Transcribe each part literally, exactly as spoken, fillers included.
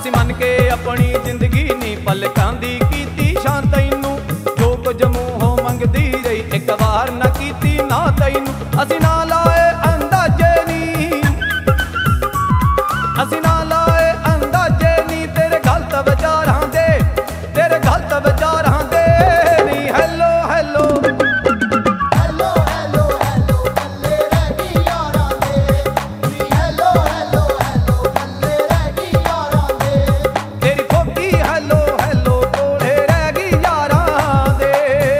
ਅਸੀਂ ਮੰਨ ਕੇ ਆਪਣੀ ਜ਼ਿੰਦਗੀ ਨੀ ਪਲਕਾਂ ਦੀ ਕੀਤੀ ਸ਼ਾਨ ਤੈਨੂੰ, ਜੋ ਕੁਝ ਮੂੰਹੋਂ ਮੰਗਦੀ ਰਹੀ ਇੱਕ ਵਾਰ ਨਾ ਕੀਤੀ ਨਾ ਤੈਨੂੰ। ਅਸੀਂ ਨਾ ਲਾਏ ਅੰਦਾਜ਼ੇ ਨੀ, ਅਸੀਂ ਨਾ ਲਾਏ ਅੰਦਾਜ਼ੇ ਨੀ ਤੇਰੇ ਗਲਤ ਵਿਚਾਰਾਂ ਦੇ, ਤੇਰੇ ਗਲਤ ਵਿਚਾਰਾਂ ਦੇ ਨੀ। Hello hello hello hello hello ਬੱਲੇ ਰਹਿ ਗਈ ਯਾਰਾਂ ਦੇ ਨੀ, ਹੈਲੋ ਹੈਲੋ ਹੈਲੋ ਬੱਲੇ ਰਹਿ ਗਈ ਯਾਰਾਂ ਦੇ। ਤੇਰੀ ਫੋਕੀ ਹੈਲੋ ਹੈਲੋ ਕੋਲੇ ਰਹਿ ਗਈ ਯਾਰਾਂ ਦੇ।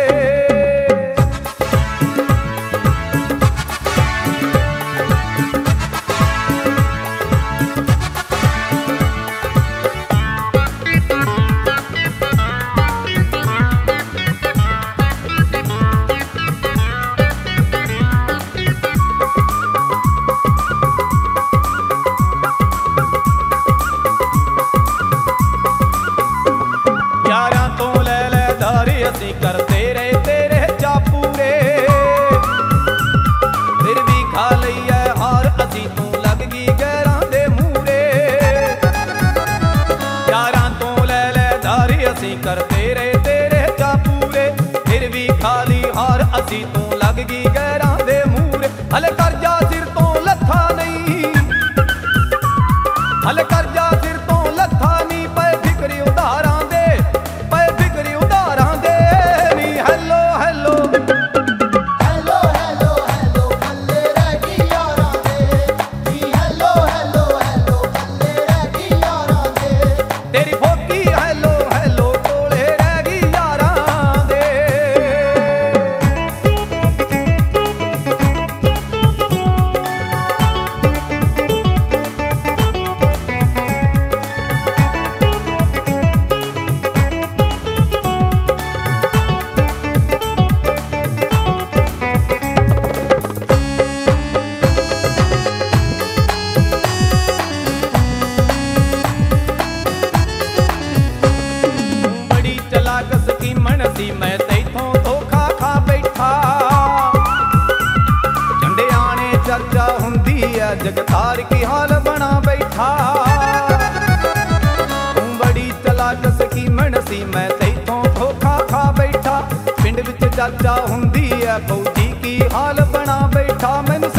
ਯਾਰਾਂ ਤੋਂ ਲੈ ਲੈ ਧਾਰੇ ਅਸੀਂ ਕਰਦੇ ਰਹੇ ਤੇਰੇ ਚਾ ਪੂਰੇ, ਫਿਰ ਵੀ ਖਾ ਲਈ ਐ ਹਾਰ ਅਸੀਂ ਤੂੰ ਲੱਗ ਗਈ ਗੈਰਾਂ ਦੇ ਮੂਰੇ। ਯਾਰਾਂ ਤੋਂ ਲੈ ਲੈ ਧਾਰੇ ਅਸੀਂ ਕਰਦੇ ਰਹੇ ਤੇਰੇ ਚਾ ਪੂਰੇ, ਫਿਰ ਵੀ ਖਾ ਲਈ ਹਾਰ ਅਸੀਂ ਤੂੰ ਲੱਗ ਗਈ ਗੈਰਾਂ ਦੇ ਮੂਰੇ। ਹਲੇ ਕਰਜ਼ਾ ਸਿਰ ਤੋਂ ਲੱਥਾ ਨਹੀਂ, ਹਲੇ ਕਰਜ਼ਾ ਸਿਰ ਤੋਂ ਲੱਥਾ ਨਹੀਂ, ਪਏ ਫਿਕਰ ਉਧਾਰਾਂ ਦੇ, ਪਏ ਫਿਕਰ ਉਧਾਰਾਂ ਦੇ ਨੀ। Hello hello hello hello hello ਬੱਲੇ ਰਹਿ ਗਈ ਯਾਰਾਂ ਦੇ ਨੀ, ਹੈਲੋ ਹੈਲੋ ਹੈਲੋ ਬੱਲੇ ਰਹਿ ਗਈ ਯਾਰਾਂ ਦੇ। ਤੇਰੀ ਫੋਕੀ ਹੈਲੋ ਹੈਲੋ ਕੋਲੇ ਰਹਿ ਗਈ ਯਾਰਾਂ ਦੇ। ਬੜੀ ਚਲਾਕ ਸਕੀਮਣ ਸੀ ਮੈਂ ਤੈਥੋਂ ਧੋਖਾ ਖਾ ਬੈਠਾ, ਝੰਡਿਆਂ ਨੇ ਚਰਚਾ ਹੁੰਦੀ ਐ ਜਗਤਾਰ ਕੀ ਹਾਲ ਬਣਾ ਬੈਠਾ। ਤੂੰ ਬੜੀ ਚਲਾਕ ਸਕੀਮਣ ਸੀ ਮੈਂ ਤੈਥੋਂ ਧੋਖਾ ਖਾ ਬੈਠਾ, ਪਿੰਡ ਵਿੱਚ ਚਰਚਾ ਹੁੰਦੀ ਐ ਫੌਜੀ ਕੀ ਹਾਲ ਬਣਾ ਬੈਠਾ। ਮੈਨੂੰ